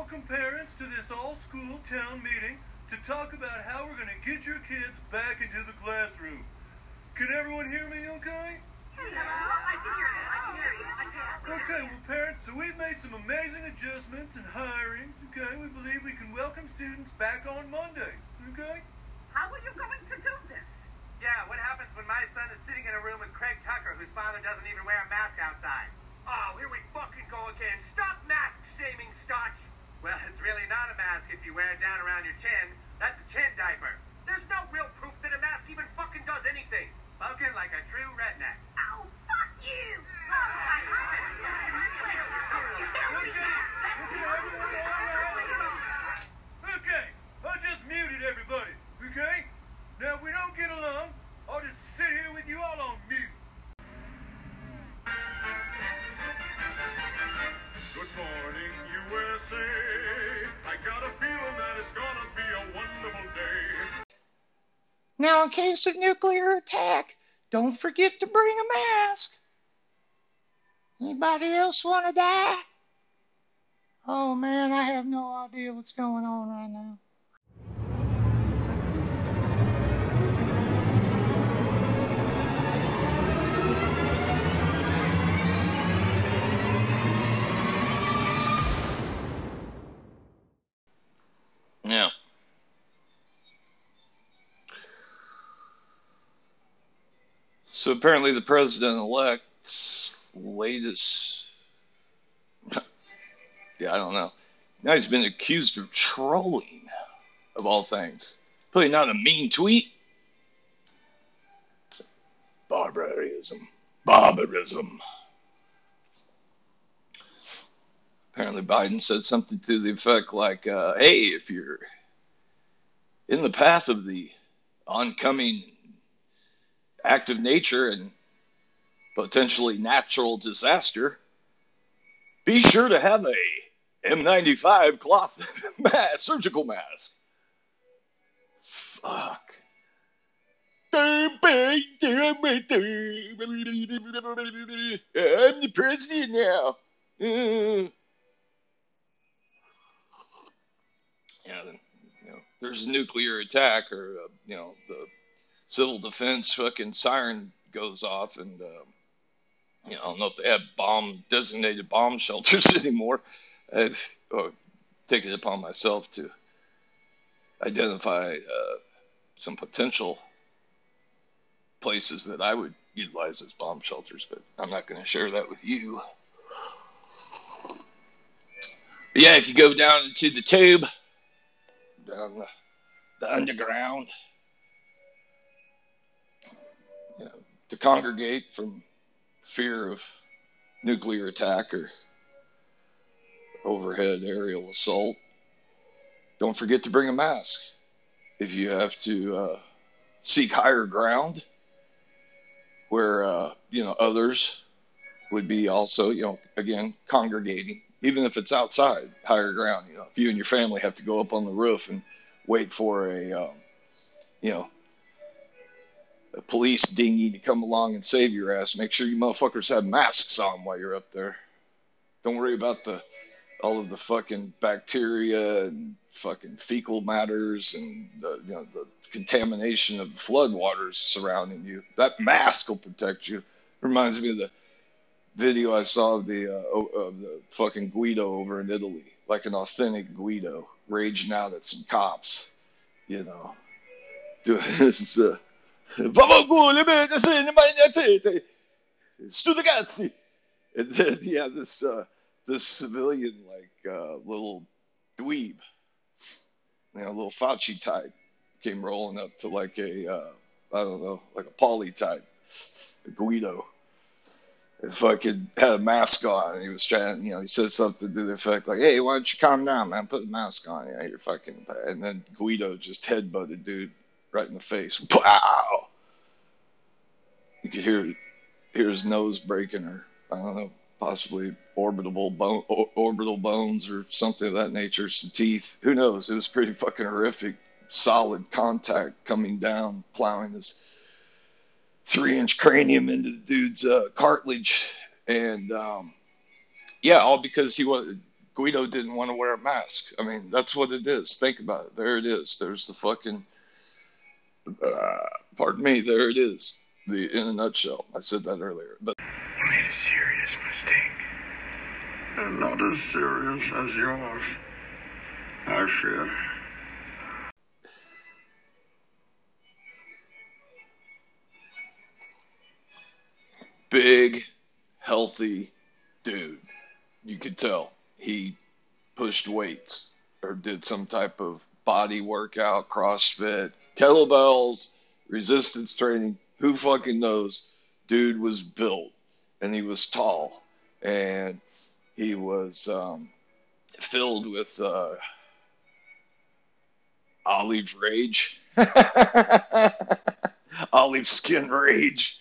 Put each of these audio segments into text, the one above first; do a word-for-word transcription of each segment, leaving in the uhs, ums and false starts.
welcome parents to this all-school town meeting to talk about how we're going to get your kids back into the classroom. Can everyone hear me okay? I can hear you. I can hear you. I can. Okay, well, parents, so we've made some amazing adjustments and hirings, okay? We believe we can welcome students back on Monday, okay? How are you going to do this? Yeah, what happens when my son is sitting in a room with Craig Tucker, whose father doesn't even wear a mask outside? Oh, here we fucking go again. Stop mask shaming, Stotch. Well, it's really not a mask if you wear it down around your chin. That's a chin diaper. There's no real proof that a mask even fucking does anything. Spoken like a true redneck. Oh, fuck you! Okay, I just muted everybody, okay? Now, if we don't get along, I'll just sit here with you all on mute. Good morning, U S A. I got a feeling that it's gonna be a wonderful day. Now, in case of nuclear attack, don't forget to bring a mask. Anybody else want to die? Oh man, I have no idea what's going on right now. Yeah. So apparently the president-elect's latest, yeah, I don't know. Now he's been accused of trolling, of all things. Putting out a mean tweet. Barbarism. Barbarism. Apparently Biden said something to the effect like, uh, hey, if you're in the path of the oncoming act of nature and potentially natural disaster, be sure to have a M ninety-five cloth mask, surgical mask. Fuck. I'm the president now. Uh. Yeah, you know, there's a nuclear attack, or uh, you know, the civil defense fucking siren goes off, and uh, you know, I don't know if they have bomb designated bomb shelters anymore. I've uh, taken it upon myself to identify uh, some potential places that I would utilize as bomb shelters, but I'm not going to share that with you. But yeah, if you go down into the tube, down the, the underground, you know, to congregate from fear of nuclear attack or overhead aerial assault, don't forget to bring a mask. If you have to uh, seek higher ground where, uh, you know, others would be also, you know, again, congregating, even if it's outside, higher ground, you know, if you and your family have to go up on the roof and wait for a, um, you know, a police dinghy to come along and save your ass, make sure you motherfuckers have masks on while you're up there. Don't worry about the all of the fucking bacteria and fucking fecal matters and the, you know, the contamination of the flood waters surrounding you. That mask will protect you. Reminds me of the video I saw of the uh, of the fucking Guido over in Italy, like an authentic Guido raging out at some cops, you know. Doing this, uh, Studagazzi. And then, yeah, this, uh, this civilian, like, uh, little dweeb, you know, little Fauci type, came rolling up to, like, a, uh, I don't know, like a Polly type, a Guido. And fucking had a mask on, and he was trying, you know, he said something to the effect like, hey, why don't you calm down, man, put a mask on, yeah, you're fucking, and then Guido just headbutted dude right in the face. Wow! You could hear, hear his nose breaking, or, I don't know, possibly orbital, bone, orbital bones or something of that nature, some teeth, who knows, it was pretty fucking horrific, solid contact coming down, plowing this three-inch cranium into the dude's uh, cartilage, and um, yeah, all because he was Guido didn't want to wear a mask. I mean, that's what it is. Think about it. There it is. There's the fucking, uh, pardon me, there it is. The in a nutshell. I said that earlier. But You made a serious mistake. And not as serious as yours, I fear. Big, healthy dude. You could tell he pushed weights or did some type of body workout, CrossFit, kettlebells, resistance training. Who fucking knows? Dude was built, and he was tall, and he was um, filled with uh, olive rage, olive skin rage,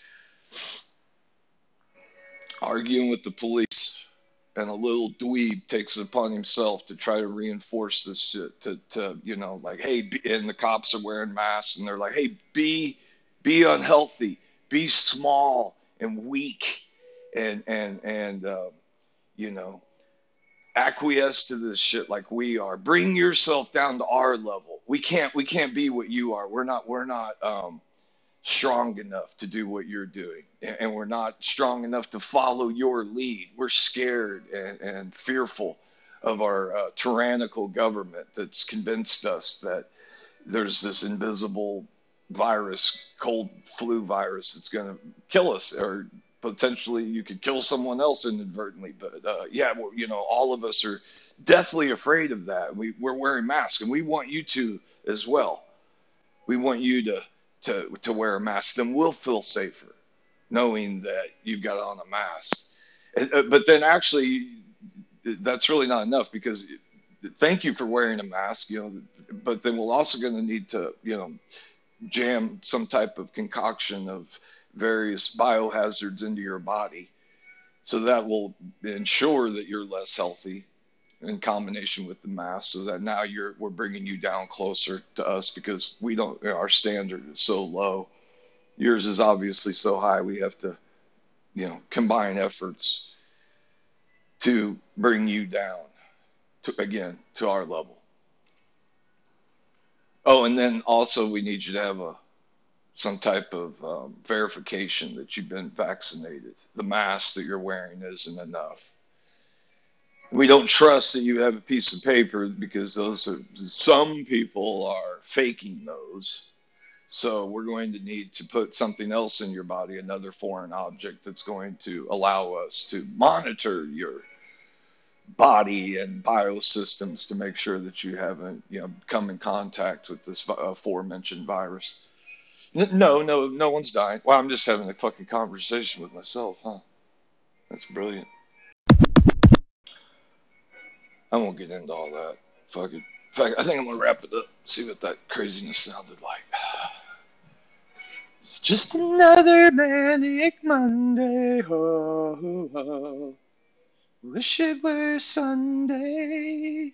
arguing with the police. And a little dweeb takes it upon himself to try to reinforce this shit to, to you know, like, hey, be, and the cops are wearing masks, and they're like, hey, be, be unhealthy, be small and weak, and, and, and, uh, you know, acquiesce to this shit like we are. Bring yourself down to our level. We can't, we can't be what you are. We're not, we're not, um, strong enough to do what you're doing, and we're not strong enough to follow your lead. We're scared and, and fearful of our uh, tyrannical government that's convinced us that there's this invisible virus, cold flu virus, that's going to kill us, or potentially you could kill someone else inadvertently. But uh, yeah, well, you know, all of us are deathly afraid of that. We, we're wearing masks, and we want you to as well. We want you to to to wear a mask, then we'll feel safer knowing that you've got on a mask. Uh, But then actually, that's really not enough, because thank you for wearing a mask, you know, but then we're also going to need to, you know, jam some type of concoction of various biohazards into your body. So that will ensure that you're less healthy in combination with the mask, so that now you're we're bringing you down closer to us, because we don't, you know, our standard is so low. Yours is obviously so high. We have to, you know, combine efforts to bring you down to, again, to our level. Oh, and then also we need you to have a some type of um, verification that you've been vaccinated. The mask that you're wearing isn't enough. We don't trust that you have a piece of paper, because those are, some people are faking those. So we're going to need to put something else in your body, another foreign object that's going to allow us to monitor your body and biosystems to make sure that you haven't, you know, come in contact with this aforementioned virus. No, no, no one's dying. Well, I'm just having a fucking conversation with myself, huh? That's brilliant. I won't get into all that. Fuck it. In fact, I think I'm going to wrap it up. See what that craziness sounded like. It's just another manic Monday. Ho, ho, ho. Wish it were Sunday.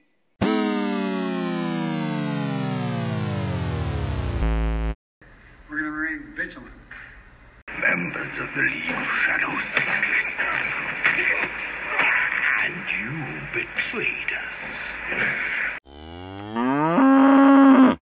We're gonna remain vigilant. Members of the League of Shadows. And you betrayed us.